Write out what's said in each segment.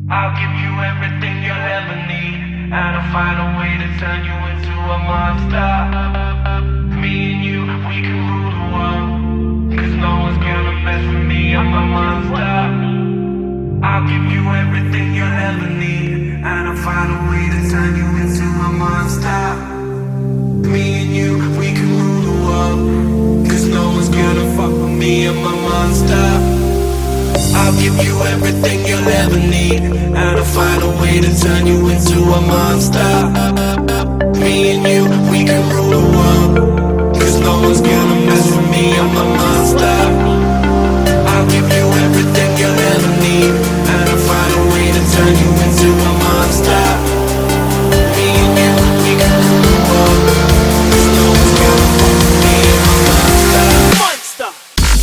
I'll give you everything you'll ever need, and I'll find a way to turn you into a monster. Me and you, we can rule the world, 'cause no one's gonna mess with me, I'm a monster. I'll give you everything you'll ever need, and I'll find a way to turn you into a monster. Me and you, we can rule the world, 'cause no one's gonna fuck with me, I'm a monster. I'll give you everything you'll ever need, and I'll find a way to turn you into a monster. Me and you, we can rule the world, 'cause no one's gonna mess with me, I'm a monster. I'll give you everything you'll ever need, and I'll find a way to turn you into a monster. Me and you, we can rule the world, 'cause no one's gonna fuck with me, I'm a monster. Monster!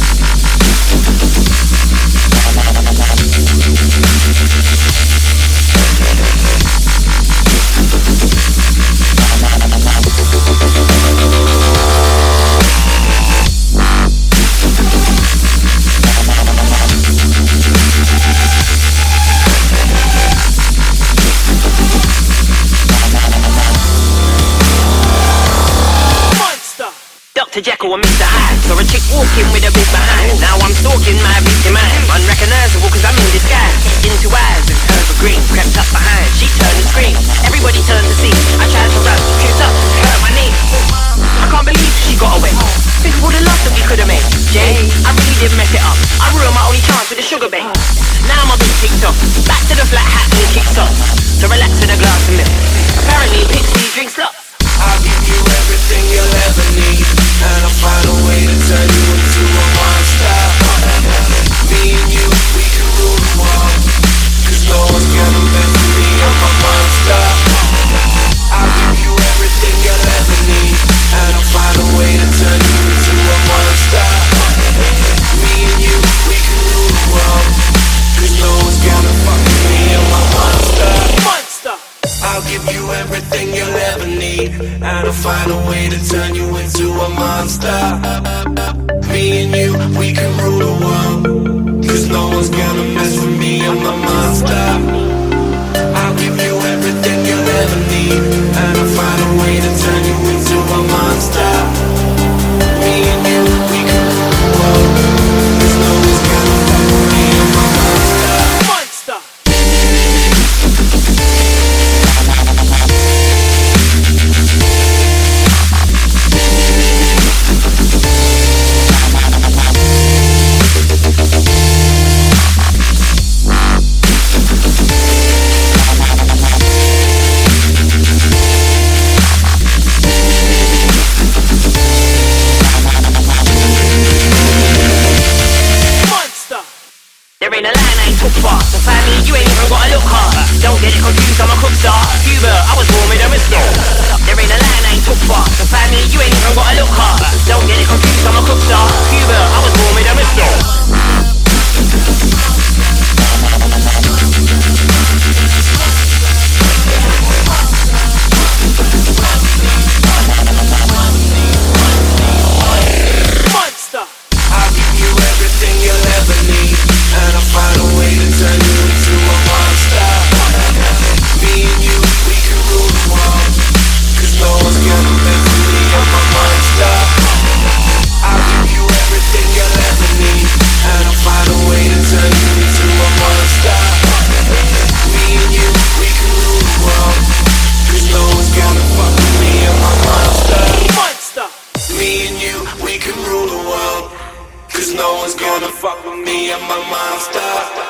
Dr. Jekyll and Mr. Hyde. Saw a chick walking with a big behind. Now I'm stalking my victim. I'm unrecognizable 'cause I'm in disguise. Into eyes and curve of green. Crept up behind, she turned and screamed. Everybody turned to see. I tried to run, tripped up, hurt my knee. I can't believe she got away. Think of all the love that we could have made. Jay, I really did mess it up. I ruined my only chance with the sugar bait. Now I'm a bit ticked off. Back to the flat hat and the kicks off. To relax in a glass of milk. Apparently Pixie drinks lots. I'll give you everything you'll ever need, and I'll find a way to turn you into a monster. Me and you, we can rule the world, 'cause no one's gonna mess with me, I'm a monster. I'll give you everything you'll ever need, and I'll find a way to turn you into a monster. Me and you, we can rule the world, 'cause no one's gonna fuck with me, I'm a monster. Monster! I'll give you everything you'll ever need, and I'll find a way to turn you into a monster. Me and you, we can rule the world, 'cause no one's gonna mess with me, I'm a monster. I'll give you everything you'll ever need, and I'll find a way to turn you into a monster. Me and you, we can rule the world, 'cause no one's gonna fuck with me, I'm a monster. Monster! There ain't a line I ain't took far. So find me, you ain't even gotta look hard. Don't get it confused, I'm a cook star. Cuba, I was born with a restore. There ain't a line I ain't took far. So find me, you ain't even gotta look hard. Don't get it confused, I'm a cook star. Cuba, I was born with a restore. Monster! I'll give you everything you'll ever need, and I'll find a way to turn you into a monster. Me and you, we can rule the world, 'cause no one's gonna mess with me, I'm a monster. I'll give you everything you'll ever need, and I'll find a way to turn you into a monster. Me and you, we can rule the world, 'cause no one's gonna fuck with me, I'm a monster. Monster! Me and you, we can rule the world, 'cause no one's gonna fuck with me, I'm a monster.